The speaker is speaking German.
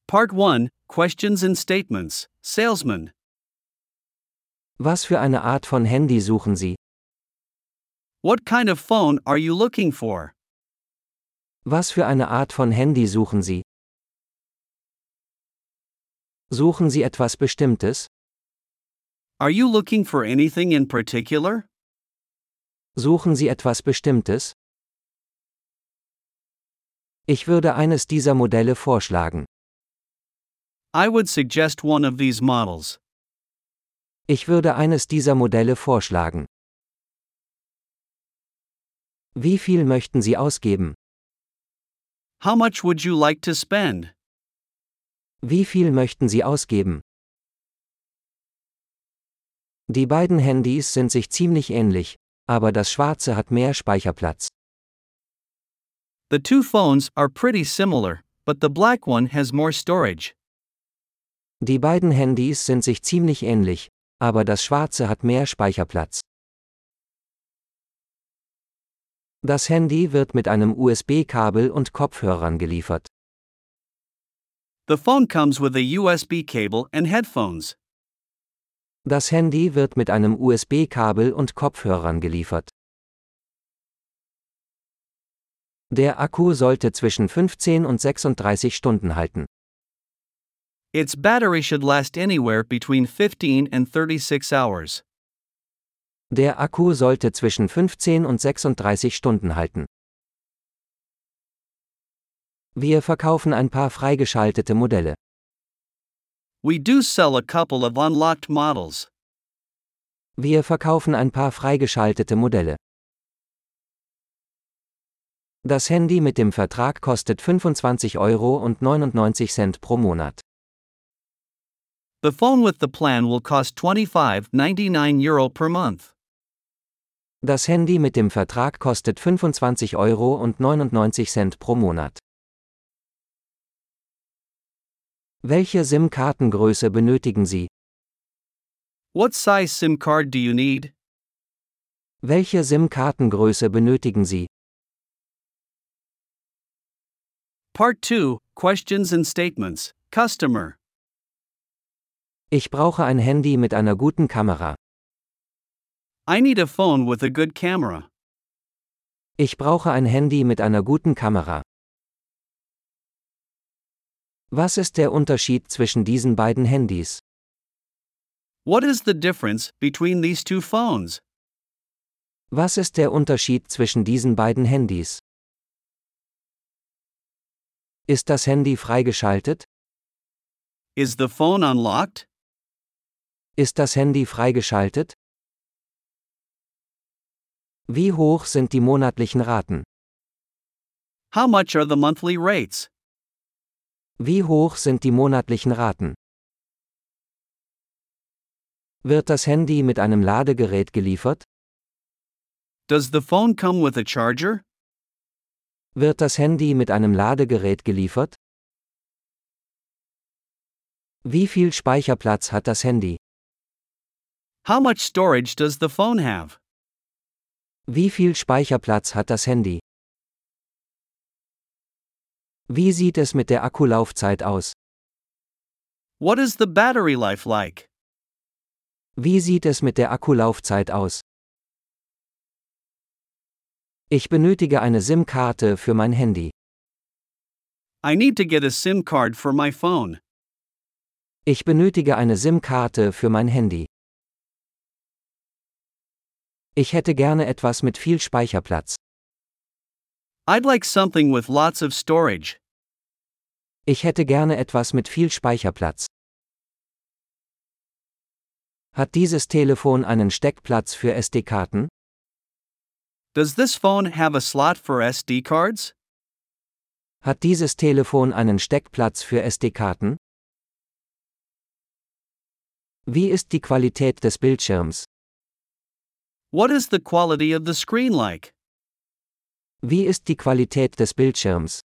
Part 1, Questions and Statements, Salesman. Was für eine Art von Handy suchen Sie? What kind of phone are you looking for? Was für eine Art von Handy suchen Sie? Suchen Sie etwas Bestimmtes? Are you looking for anything in particular? Suchen Sie etwas Bestimmtes? Ich würde eines dieser Modelle vorschlagen. I would suggest one of these models. Ich würde eines dieser Modelle vorschlagen. Wie viel möchten Sie ausgeben? How much would you like to spend? Wie viel möchten Sie ausgeben? Die beiden Handys sind sich ziemlich ähnlich, aber das schwarze hat mehr Speicherplatz. The two phones are pretty similar, but the black one has more storage. Die beiden Handys sind sich ziemlich ähnlich, aber das schwarze hat mehr Speicherplatz. Das Handy wird mit einem USB-Kabel und Kopfhörern geliefert. The phone comes with a USB cable and headphones. Das Handy wird mit einem USB-Kabel und Kopfhörern geliefert. Der Akku sollte zwischen 15 und 36 Stunden halten. Its battery should last anywhere between 15 and 36 hours. Der Akku sollte zwischen 15 und 36 Stunden halten. Wir verkaufen ein paar freigeschaltete Modelle. We do sell a couple of unlocked models. Wir verkaufen ein paar freigeschaltete Modelle. Das Handy mit dem Vertrag kostet 25,99 € pro Monat. The phone with the plan will cost €25.99 per month. Das Handy mit dem Vertrag kostet 25,99 € pro Monat. Welche SIM-Kartengröße benötigen Sie? What size SIM card do you need? Welche SIM-Kartengröße benötigen Sie? Part 2, Questions and Statements, Customer. Ich brauche ein Handy mit einer guten Kamera. I need a phone with a good camera. Ich brauche ein Handy mit einer guten Kamera. Was ist der Unterschied zwischen diesen beiden Handys? What is the difference between these two phones? Was ist der Unterschied zwischen diesen beiden Handys? Ist das Handy freigeschaltet? Is the phone unlocked? Ist das Handy freigeschaltet? Wie hoch sind die monatlichen Raten? How much are the monthly rates? Wie hoch sind die monatlichen Raten? Wird das Handy mit einem Ladegerät geliefert? Does the phone come with a charger? Wird das Handy mit einem Ladegerät geliefert? Wie viel Speicherplatz hat das Handy? How much storage does the phone have? Wie viel Speicherplatz hat das Handy? Wie sieht es mit der Akkulaufzeit aus? What is the battery life like? Wie sieht es mit der Akkulaufzeit aus? Ich benötige eine SIM-Karte für mein Handy. I need to get a SIM card for my phone. Ich benötige eine SIM-Karte für mein Handy. Ich hätte gerne etwas mit viel Speicherplatz. I'd like something with lots of storage. Ich hätte gerne etwas mit viel Speicherplatz. Hat dieses Telefon einen Steckplatz für SD-Karten? Does this phone have a slot for SD cards? Hat dieses Telefon einen Steckplatz für SD-Karten? Wie ist die Qualität des Bildschirms? What is the quality of the screen like? Wie ist die Qualität des Bildschirms?